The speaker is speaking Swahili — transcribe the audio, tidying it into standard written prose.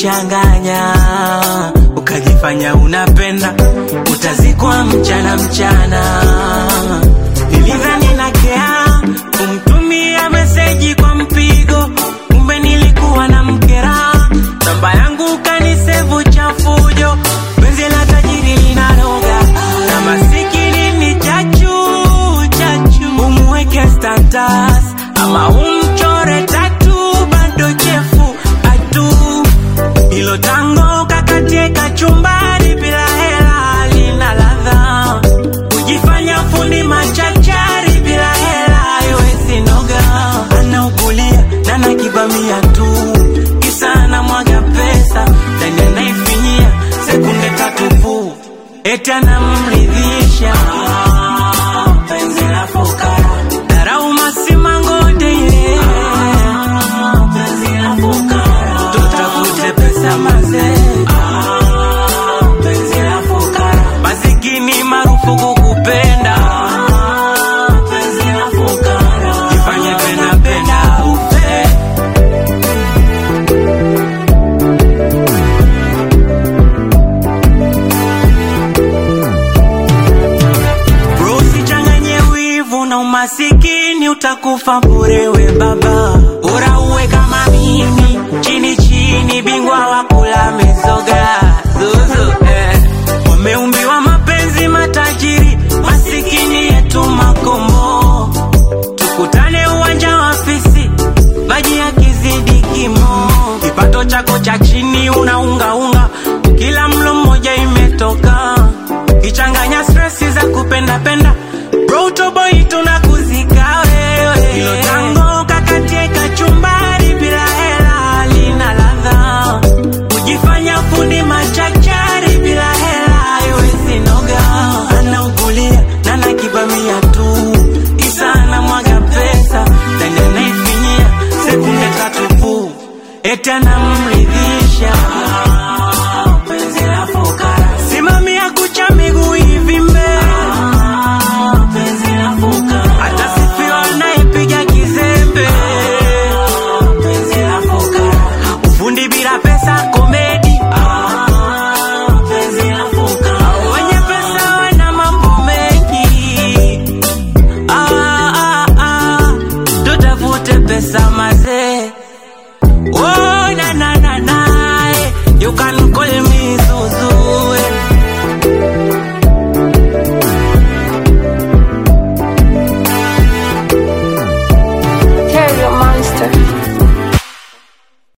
kuchanganya, ukajifanya unapenda, utazikwa mchana mchana. Nilidhani nakea kumtumia meseji kwa mpigo, kumbe nilikuwa na mkera. Namba yangu kanisevu chafujo, penzi la tajiri linaroga na masikini ni chachu. Umweke status ama umchore tatu, bado chefu atu. Ilo tango kakatie kachumbari bila hela lina ladha. Ujifanya fundi machachari bila hela iwezi noga. Anaugulia na nakibamia tu, kisa na mwaga pesa ndani anaifinyia sekunde tatu pu. Eti anamridhisha penzi la fukara, darau masimango deile penzi la fukara. Tutafute pesa maze penzi la fukara. Masikini marufuku kupenda penzi la fukara. Jifanye penda penda ufe. Bro, usichanganye wivu na umasikini, utakufa bure we baba. Bora uwe kama mimi, chini chini, bingwa wa kula mizoga. Zuzu, wameumbiwa mapenzi matajiri, masikini yetu makombo. Tukutane uwanja wa fisi, maji ya kizidi kimo. Kipato chako cha chini unaunga unga, kila mlo mmoja imetoka. Kichanganya stressi za kupenda penda, bro toboy tunakuzika wewe. Ilo tango kakatie kachumbari bila hela lina ladha. Ujifanya fundi machachari bila hela iwezi noga. Anaugulia na nakibamia tu, kisa na mwaga pesa ndani anaifinyia sekunde tatu pu. Eti anamridhisha penzi la fukara. Simamia kucha miguu hivi mbele penzi la fukara. Atasifiwa anaipiga kizembe penzi la fukara. Ufundi bila pesa komedi penzi la fukara. Wenye pesa wana mambo mengi. Tutafute pesa maze. Oh na na na na, you can call me Zuzu. Carry your monster.